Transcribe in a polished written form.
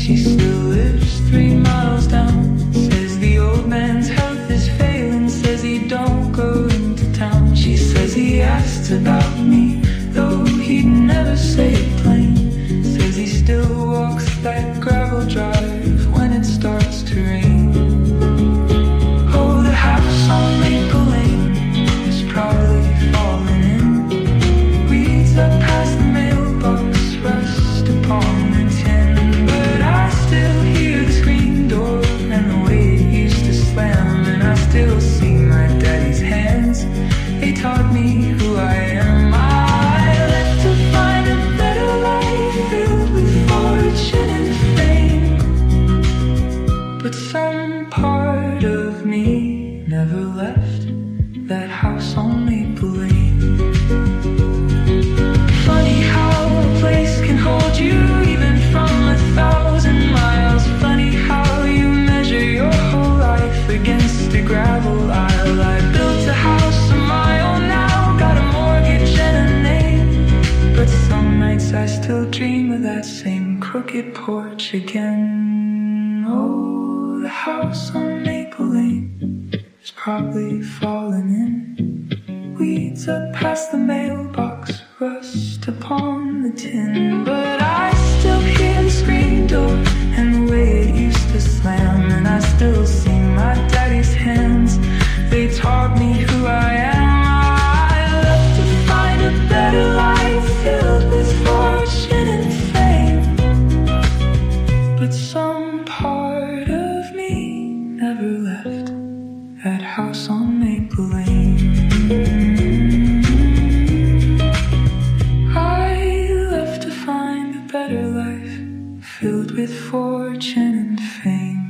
she still lives 3 miles down. Says the old man's health is failing, says he don't go into town. She says he asked about me, though he'd never say it plain. Says he still walks that gravel drive when it starts to rain. Oh, the house on Maple Lane is probably falling in. Weeds up past the mailbox, rust upon the tin. But I still hear the screen door and the way it used to slam. And I still see my daddy's hands, they taught me who I am. I left to find a better life filled with fortune and fame. But some part of me never left that house on Maple Lane. Funny how a place can hold you even from 1,000 miles. Funny how you measure your whole life against a gravel aisle. I built a house of my own now, got a mortgage and a name. But some nights I still dream of that same crooked porch again. Oh, the house on Maple Lane is probably falling in. Weeds up past the mailbox, rust upon the tin. But I still hear the screen door and the way it used to slam. And I still see my daddy's hands, they taught me who I am. I left to find a better life filled with fortune and fame. But some part of me never left that house on Maple Lane. I left to find a better life filled with fortune and fame.